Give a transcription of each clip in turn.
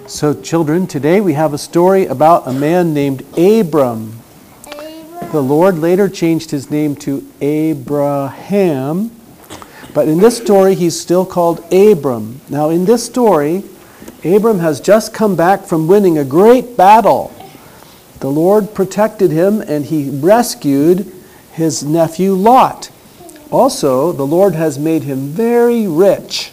So children, today we have a story about a man named Abram. The Lord later changed his name to Abraham, but in this story he's still called Abram. Now in this story, Abram has just come back from winning a great battle. The Lord protected him and he rescued his nephew Lot. Also, the Lord has made him very rich.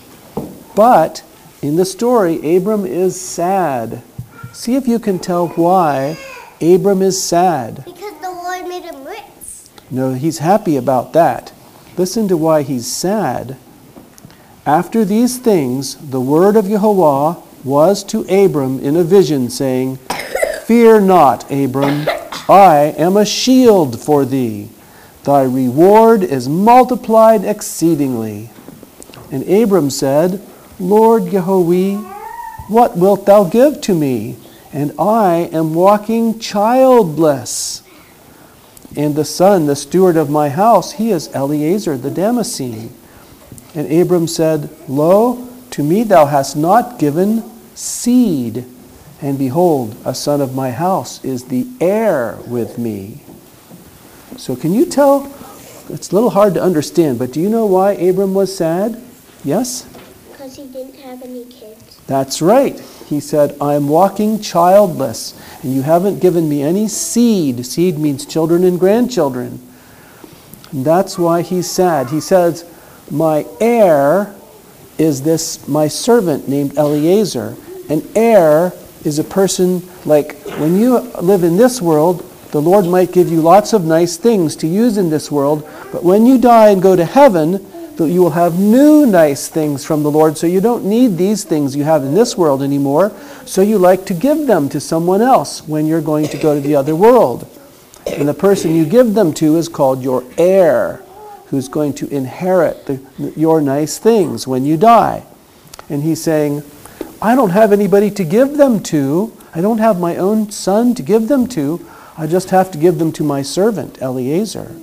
But in the story, Abram is sad. See if you can tell why Abram is sad. Because the Lord made him rich. No, he's happy about that. Listen to why he's sad. After these things, the word of Yehovah was to Abram in a vision, saying, Fear not, Abram, I am a shield for thee. Thy reward is multiplied exceedingly. And Abram said, Lord Yehovah, what wilt thou give to me? And I am walking childless. And the son, the steward of my house, he is Eliezer the Damascene. And Abram said, Lo, to me thou hast not given seed. And behold, a son of my house is the heir with me. So can you tell? It's a little hard to understand, but do you know why Abram was sad? Yes? Because he didn't have any kids. That's right. He said, I'm walking childless, and you haven't given me any seed. Seed means children and grandchildren. And that's why he's sad. He says, my heir is this, my servant named Eliezer. An heir is a person, like when you live in this world, the Lord might give you lots of nice things to use in this world, but when you die and go to heaven, you will have new nice things from the Lord, so you don't need these things you have in this world anymore, so you like to give them to someone else when you're going to go to the other world. And the person you give them to is called your heir, who's going to inherit your nice things when you die. And he's saying, I don't have anybody to give them to. I don't have my own son to give them to. I just have to give them to my servant, Eliezer.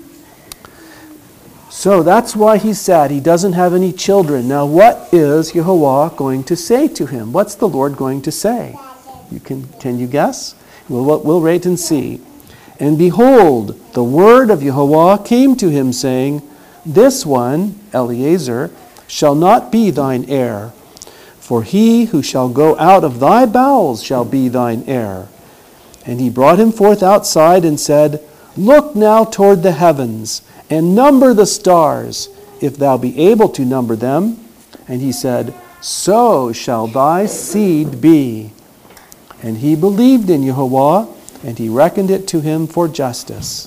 So that's why he's sad. He doesn't have any children. Now what is Yehovah going to say to him? What's the Lord going to say? Can you guess? We'll wait and see. And behold, the word of Yehovah came to him, saying, This one, Eliezer, shall not be thine heir, for he who shall go out of thy bowels shall be thine heir. And he brought him forth outside and said, Look now toward the heavens, and number the stars, if thou be able to number them. And he said, So shall thy seed be. And he believed in Yehovah, and he reckoned it to him for justice.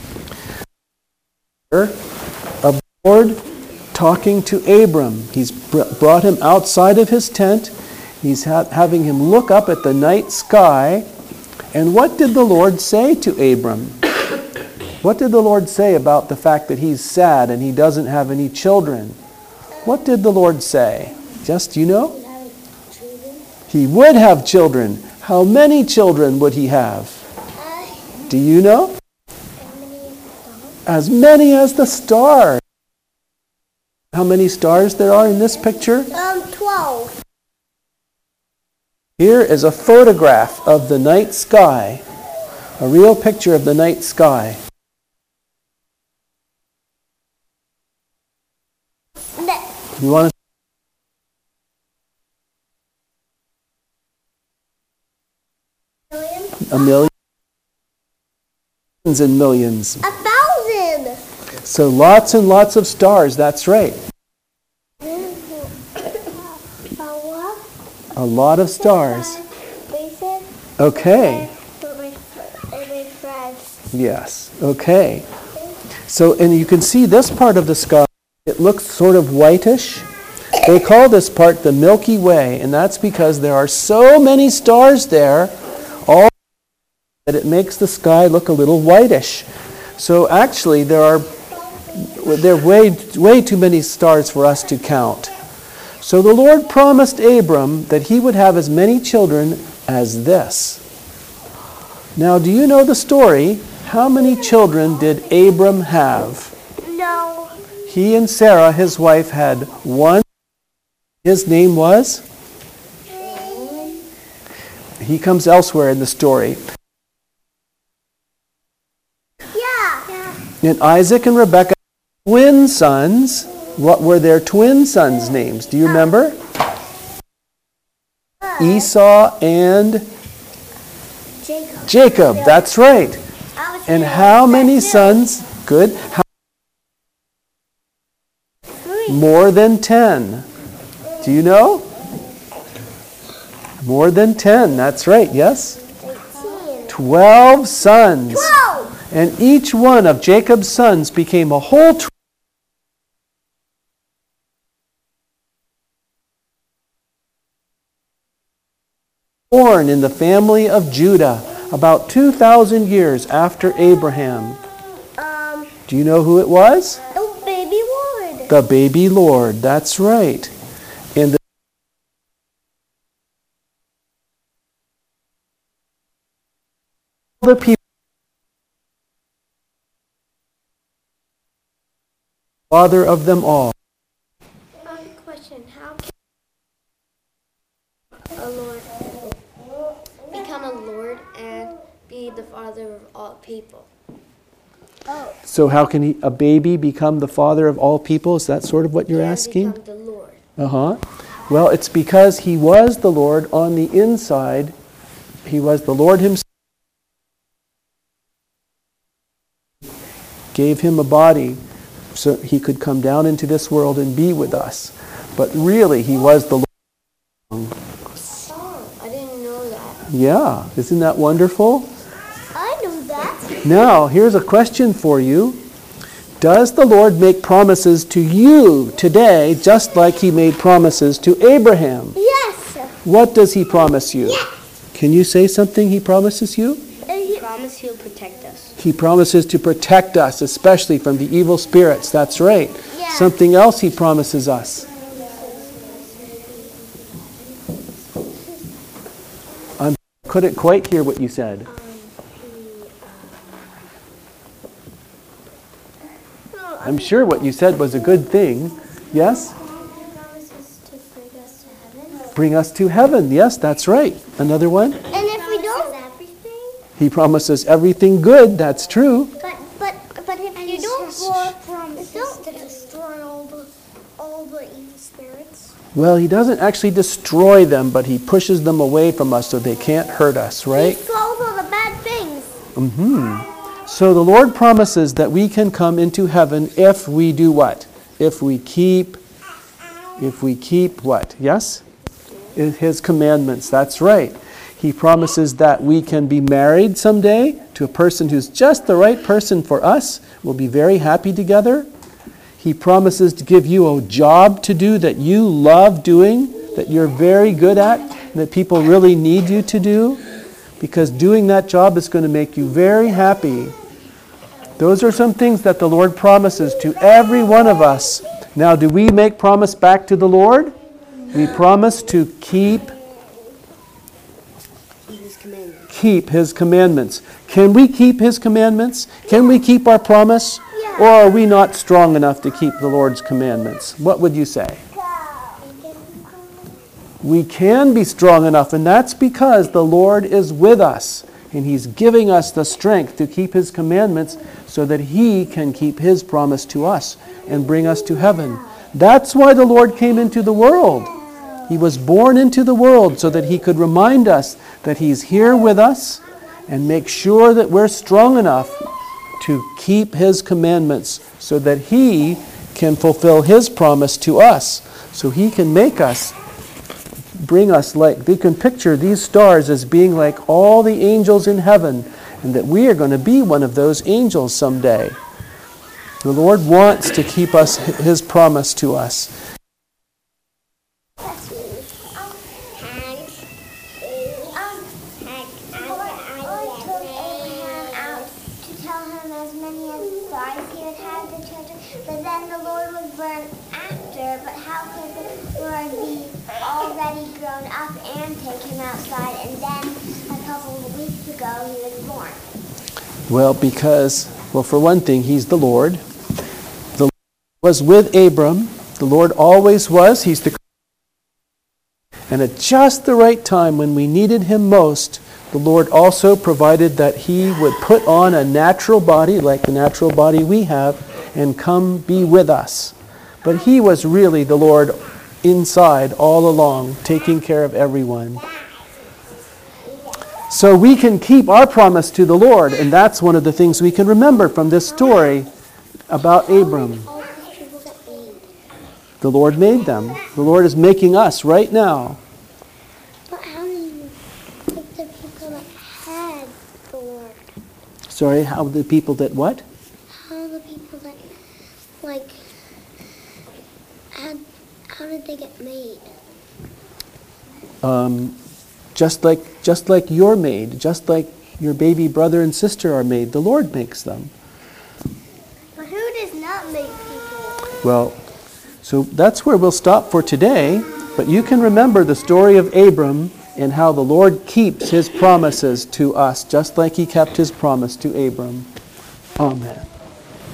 Of the Lord talking to Abram. He's brought him outside of his tent. He's having him look up at the night sky. And what did the Lord say to Abram? What did the Lord say about the fact that he's sad and he doesn't have any children? What did the Lord say? Just, you know? He would have children. How many children would he have? Do you know? As many as the stars. How many stars there are in this picture? 12. Here is a photograph of the night sky, a real picture of the night sky. You want to? A million? Millions and millions. 1,000. So lots and lots of stars, that's right. A lot of stars. Okay. Yes. Okay. So, and you can see this part of the sky, it looks sort of whitish. They call this part the Milky Way, and that's because there are so many stars there, all that it makes the sky look a little whitish. So actually, there are way too many stars for us to count. So the Lord promised Abram that he would have as many children as this. Now, do you know the story? How many children did Abram have? No. He and Sarah, his wife, had one. His name was? He comes elsewhere in the story. Yeah. And Isaac and Rebekah, twin sons. What were their twin sons' names? Do you remember? Esau and Jacob. That's right. And how many sons? Good. More than 10. Do you know? More than 10. That's right. Yes? 12 sons. 12. And each one of Jacob's sons became a whole tribe. Born in the family of Judah about 2,000 years after Abraham. Do you know who it was? The baby Lord. The baby Lord. That's right. And the people, father of them all. Question: how can a Lord become a Lord and be the father of all people? So how can a baby become the father of all people? Is that sort of what you're asking? Become the Lord. Uh-huh. Well, it's because he was the Lord on the inside. He was the Lord himself. Gave him a body so he could come down into this world and be with us. But really, he was the Lord. Oh, I didn't know that. Yeah, isn't that wonderful? I know that. Now, here's a question for you. Does the Lord make promises to you today just like he made promises to Abraham? Yes. What does he promise you? Can you say something he promises you? He promised he'll protect us. He promises to protect us, especially from the evil spirits. That's right. Yeah. Something else he promises us. I couldn't quite hear what you said. I'm sure what you said was a good thing. Yes? He promises to bring us to heaven. Bring us to heaven. Yes, that's right. Another one? And if we don't, everything. He promises everything good. That's true. But if you don't promise to destroy all the evil spirits. Well, he doesn't actually destroy them, but he pushes them away from us so they can't hurt us, right? He throws all the bad things. Mm-hmm. So the Lord promises that we can come into heaven if we do what? If we keep what? Yes? His commandments. That's right. He promises that we can be married someday to a person who's just the right person for us. We'll be very happy together. He promises to give you a job to do that you love doing, that you're very good at, and that people really need you to do, because doing that job is going to make you very happy. Those are some things that the Lord promises to every one of us. Now, do we make promise back to the Lord? We promise to keep His commandments. Can we keep His commandments? Can we keep our promise? Yeah. Or are we not strong enough to keep the Lord's commandments? What would you say? We can be strong enough, and that's because the Lord is with us, and He's giving us the strength to keep His commandments so that He can keep His promise to us and bring us to heaven. That's why the Lord came into the world. He was born into the world so that He could remind us that He's here with us and make sure that we're strong enough to keep His commandments so that He can fulfill His promise to us. So He can make us, bring us like, they can picture these stars as being like all the angels in heaven, and that we are going to be one of those angels someday. The Lord wants to keep us His promise to us. But then the Lord was born after, but how could the Lord be already grown up and take him outside, and then a couple of weeks ago he was born? Well, because, for one thing, He's the Lord. The Lord was with Abram. The Lord always was. He's the And at just the right time, when we needed him most, the Lord also provided that he would put on a natural body, like the natural body we have, and come be with us. But he was really the Lord inside all along, taking care of everyone. So we can keep our promise to the Lord, and that's one of the things we can remember from this story about Abram. The Lord made them. The Lord is making us right now. But how many like the people that had the Lord? Sorry, how the people that what? How the people that like had? How did they get made? Just like you're made, just like your baby brother and sister are made. The Lord makes them. But who does not make people? Well, so that's where we'll stop for today. But you can remember the story of Abram and how the Lord keeps his promises to us, just like he kept his promise to Abram. Amen.